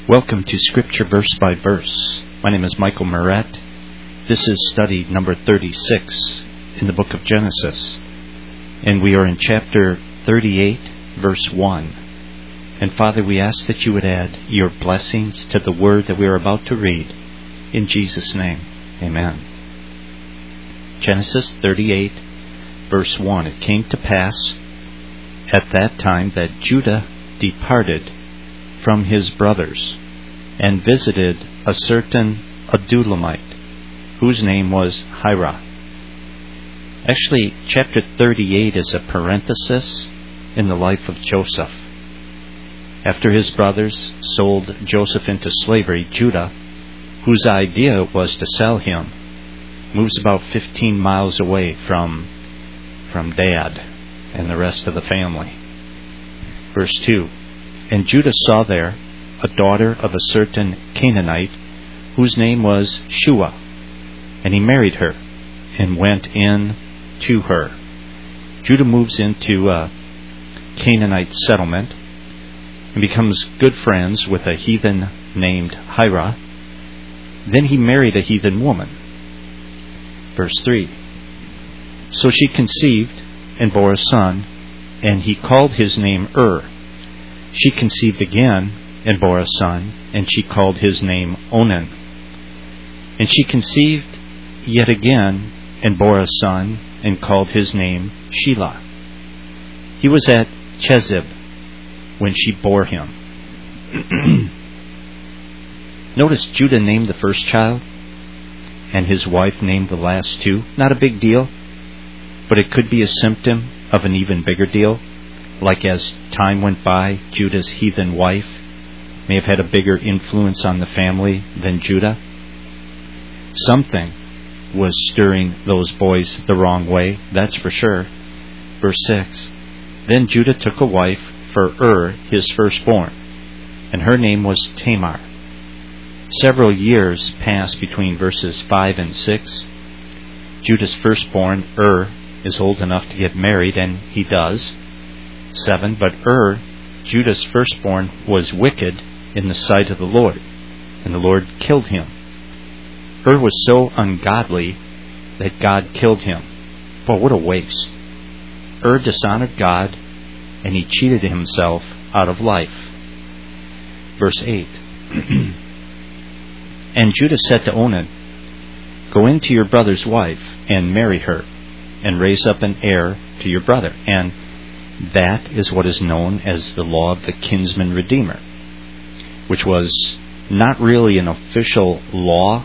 Welcome to Scripture Verse by Verse. My name is Michael Moret. This is study number 36 in the book of Genesis. And we are in chapter 38, verse 1. And Father, we ask that you would add your blessings to the word that we are about to read. In Jesus' name, amen. Genesis 38, verse 1. It came to pass at that time that Judah departed from his brothers, and visited a certain Adullamite, whose name was Hira. Actually, chapter 38 is a parenthesis in the life of Joseph. After his brothers sold Joseph into slavery, Judah, whose idea was to sell him, moves about 15 miles away from Dad and the rest of the family. Verse 2. And Judah saw there a daughter of a certain Canaanite, whose name was Shua, and he married her and went in to her. Judah moves into a Canaanite settlement and becomes good friends with a heathen named Hira. Then he married a heathen woman. Verse 3. So she conceived and bore a son, and he called his name She conceived again and bore a son, and she called his name Onan. And she conceived yet again and bore a son, and called his name Shelah. He was at Chezib when she bore him. Notice Judah named the first child, and his wife named the last two. Not a big deal, but it could be a symptom of an even bigger deal. Like as time went by, Judah's heathen wife may have had a bigger influence on the family than Judah. Something was stirring those boys the wrong way, that's for sure. Verse 6. Then Judah took a wife for his firstborn, and her name was Tamar. Several years passed between verses 5 and 6. Judah's firstborn, is old enough to get married, and he does. 7. But Judah's firstborn, was wicked in the sight of the Lord, and the Lord killed him. Was so ungodly that God killed him. Boy, what a waste. Dishonored God, and he cheated himself out of life. Verse 8. And Judah said to Onan, Go in to your brother's wife, and marry her, and raise up an heir to your brother. And that is what is known as the law of the kinsman redeemer, which was not really an official law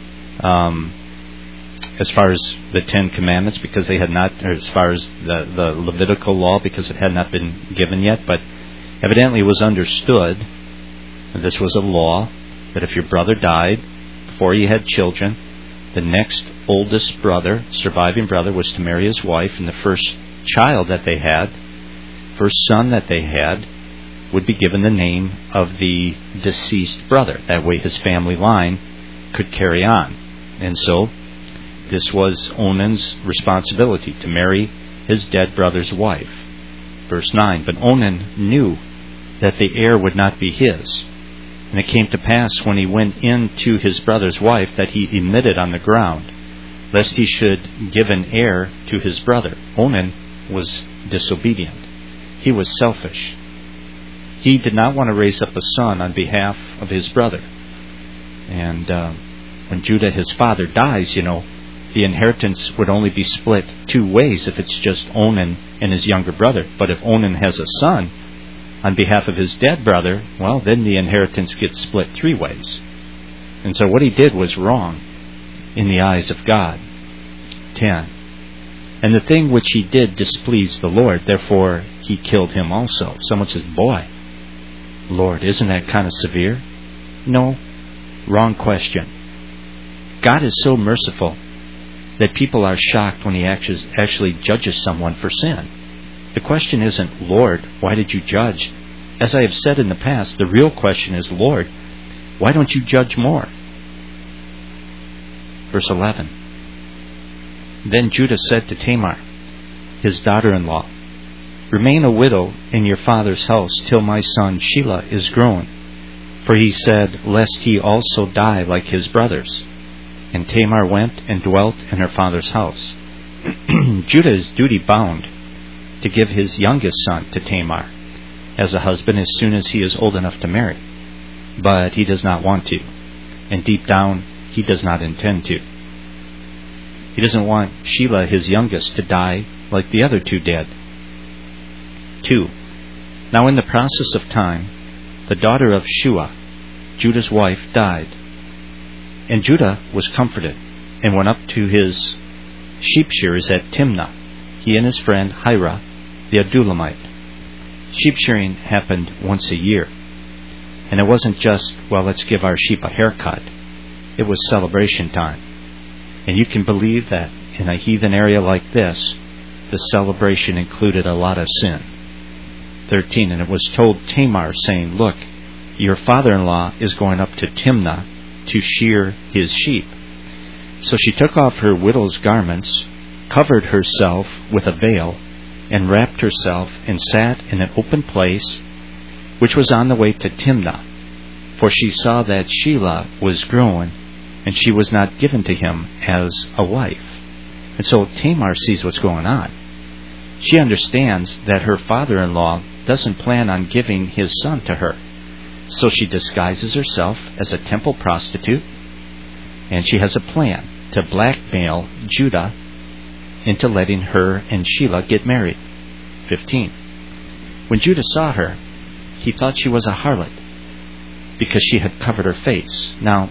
as far as the Ten Commandments, because they had not, or as far as the Levitical law, because it had not been given yet, but evidently it was understood that this was a law that if your brother died before he had children, the next oldest brother, surviving brother, was to marry his wife, and the first child that they had, first son that they had, would be given the name of the deceased brother. That way his family line could carry on. And so this was Onan's responsibility, to marry his dead brother's wife. Verse 9. But Onan knew that the heir would not be his. And it came to pass, when he went in to his brother's wife, that he emitted on the ground, lest he should give an heir to his brother. Onan was disobedient. He was selfish. He did not want to raise up a son on behalf of his brother. And when Judah, his father, dies, the inheritance would only be split two ways if it's just Onan and his younger brother. But if Onan has a son on behalf of his dead brother, well, then the inheritance gets split three ways. And so what he did was wrong in the eyes of God. 10. And the thing which he did displeased the Lord, therefore he killed him also. Someone says, boy, Lord, isn't that kind of severe? No, wrong question. God is so merciful that people are shocked when he actually judges someone for sin. The question isn't, Lord, why did you judge? As I have said in the past, the real question is, Lord, why don't you judge more? Verse 11. Then Judah said to Tamar, his daughter-in-law, Remain a widow in your father's house till my son Shelah is grown, For he said, lest he also die like his brothers. And Tamar went and dwelt in her father's house. Judah is duty-bound to give his youngest son to Tamar as a husband as soon as he is old enough to marry. But he does not want to. And deep down, he does not intend to. He doesn't want Shelah, his youngest, to die like the other two did. 2. Now in the process of time, the daughter of Shua, Judah's wife, died. And Judah was comforted, and went up to his sheep shearers at Timnah, he and his friend Hira, the Adullamite. Sheep shearing happened once a year. And it wasn't just, well, let's give our sheep a haircut. It was celebration time. And you can believe that in a heathen area like this, the celebration included a lot of sin. 13. And it was told Tamar, saying, look, your father-in-law is going up to Timnah to shear his sheep. So she took off her widow's garments, covered herself with a veil, and wrapped herself, and sat in an open place, which was on the way to Timnah. For she saw that Shelah was grown, and she was not given to him as a wife. And so Tamar sees what's going on. She understands that her father-in-law doesn't plan on giving his son to her. So she disguises herself as a temple prostitute, and she has a plan to blackmail Judah into letting her and Shelah get married. 15. When Judah saw her, he thought she was a harlot, because she had covered her face. Now,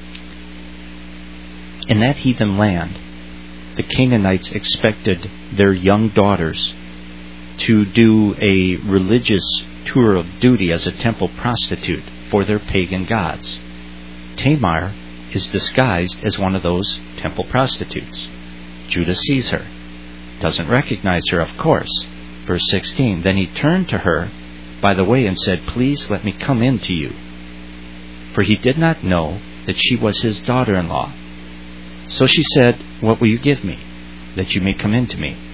in that heathen land, the Canaanites expected their young daughters to do a religious tour of duty as a temple prostitute for their pagan gods. Tamar is disguised as one of those temple prostitutes. Judah sees her, doesn't recognize her, of course. Verse 16, then he turned to her by the way and said, please let me come in to you. For he did not know that she was his daughter-in-law. So she said, what will you give me, that you may come in to me?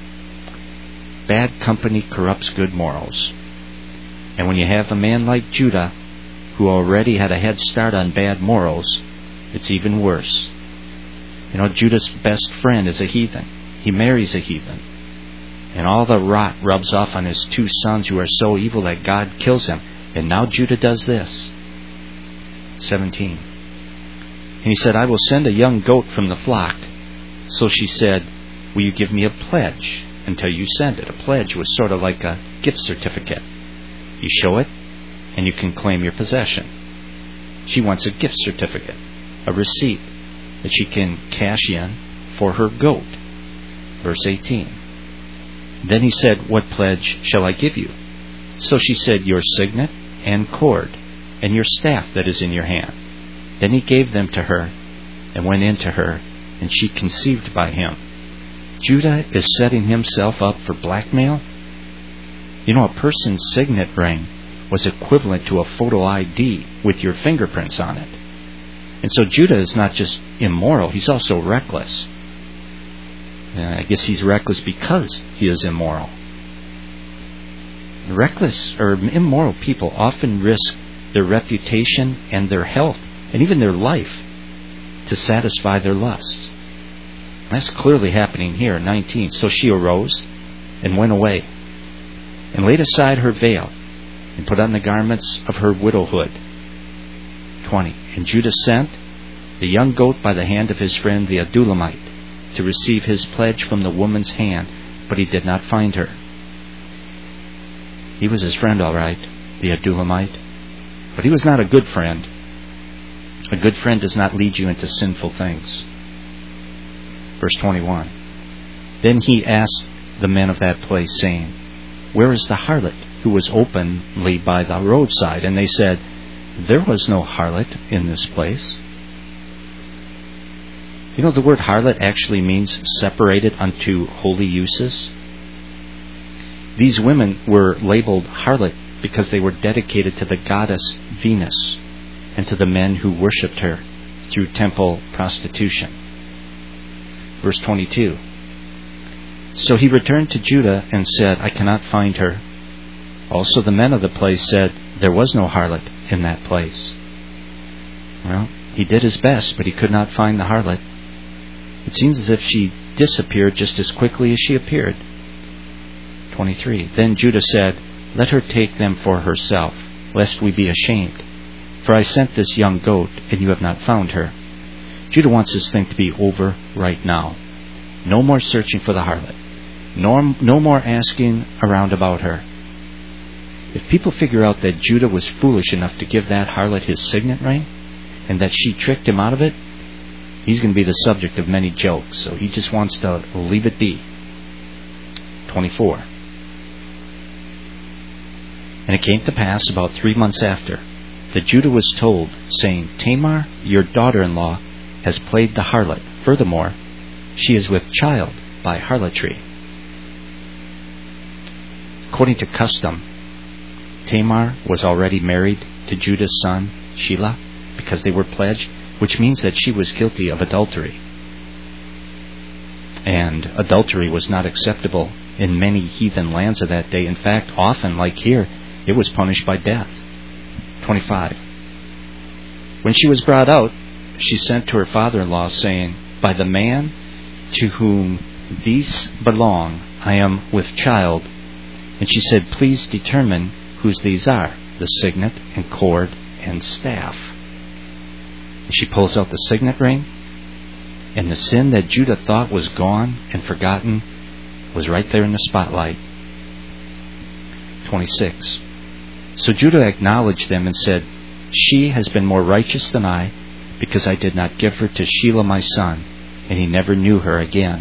Bad company corrupts good morals. And when you have a man like Judah, who already had a head start on bad morals, it's even worse. You know, Judah's best friend is a heathen. He marries a heathen. And all the rot rubs off on his two sons who are so evil that God kills him. And now Judah does this. 17. And he said, I will send a young goat from the flock. So she said, will you give me a pledge until you send it? A pledge was sort of like a gift certificate. You show it, and you can claim your possession. She wants a gift certificate, a receipt that she can cash in for her goat. Verse 18. Then he said, what pledge shall I give you? So she said, your signet and cord, and your staff that is in your hand. Then he gave them to her, and went in to her, and she conceived by him. Judah is setting himself up for blackmail. You know, a person's signet ring was equivalent to a photo ID with your fingerprints on it. And so Judah is not just immoral, he's also reckless. I guess he's reckless because he is immoral. Reckless or immoral people often risk their reputation and their health and even their life to satisfy their lusts. That's clearly happening here. 19. So she arose and went away, and laid aside her veil, and put on the garments of her widowhood. 20. And Judah sent the young goat by the hand of his friend the Adullamite to receive his pledge from the woman's hand, but he did not find her. He was his friend, all right, the Adullamite, but he was not a good friend. A good friend does not lead you into sinful things. Verse 21. Then he asked the men of that place, saying, where is the harlot who was openly by the roadside? And they said, there was no harlot in this place. You know, the word harlot actually means separated unto holy uses. These women were labeled harlot because they were dedicated to the goddess Venus and to the men who worshipped her through temple prostitution. Verse 22. So he returned to Judah and said, I cannot find her. Also the men of the place said, there was no harlot in that place. Well, he did his best, but he could not find the harlot. It seems as if she disappeared just as quickly as she appeared. 23. Then Judah said, "Let her take them for herself, lest we be ashamed. For I sent this young goat, and you have not found her." Judah wants this thing to be over right now. No more searching for the harlot. No more asking around about her. If people figure out that Judah was foolish enough to give that harlot his signet ring, and that she tricked him out of it, he's going to be the subject of many jokes. So he just wants to leave it be. 24. And it came to pass about 3 months after, that Judah was told, saying, "Tamar, your daughter-in-law, has played the harlot. Furthermore, she is with child by harlotry." According to custom, Tamar was already married to Judah's son, Shelah, because they were pledged, which means that she was guilty of adultery. And adultery was not acceptable in many heathen lands of that day. In fact, often, like here, it was punished by death. 25. When she was brought out, she sent to her father-in-law, saying, "By the man to whom these belong, I am with child." And she said, "Please determine whose these are, the signet and cord and staff." And she pulls out the signet ring, and the sin that Judah thought was gone and forgotten was right there in the spotlight. 26. So Judah acknowledged them and said, "She has been more righteous than I, because I did not give her to Shelah my son," and he never knew her again.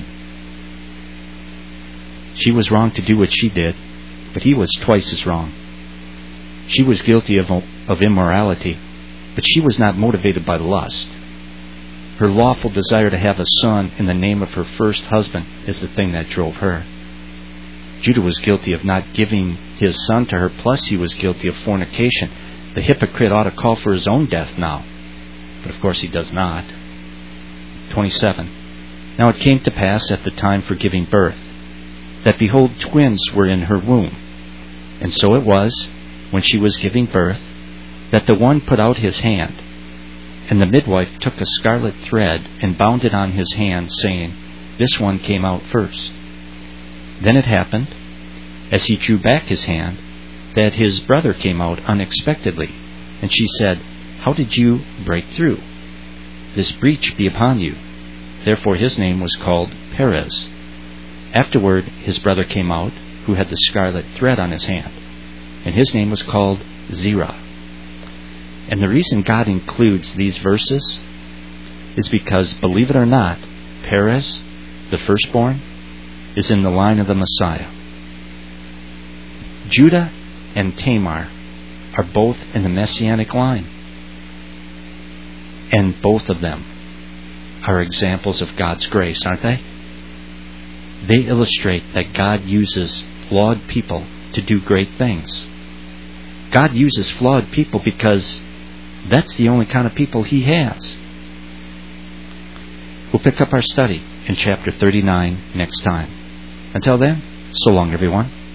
She was wrong to do what she did, but he was twice as wrong. She was guilty of immorality, but she was not motivated by lust. Her lawful desire to have a son in the name of her first husband is the thing that drove her. Judah was guilty of not giving his son to her, plus he was guilty of fornication. The hypocrite ought to call for his own death now, but of course he does not. 27. Now it came to pass at the time for giving birth, that behold, twins were in her womb. And so it was, when she was giving birth, that the one put out his hand, and the midwife took a scarlet thread and bound it on his hand, saying, "This one came out first." Then it happened, as he drew back his hand, that his brother came out unexpectedly. And she said, "How did you break through? This breach be upon you." Therefore his name was called Perez. Afterward his brother came out, who had the scarlet thread on his hand, and his name was called Zerah. And the reason God includes these verses is because, believe it or not, Perez, the firstborn, is in the line of the Messiah. Judah and Tamar are both in the Messianic line, and both of them are examples of God's grace, aren't they? They illustrate that God uses flawed people to do great things. God uses flawed people because that's the only kind of people He has. We'll pick up our study in chapter 39 next time. Until then, so long, everyone.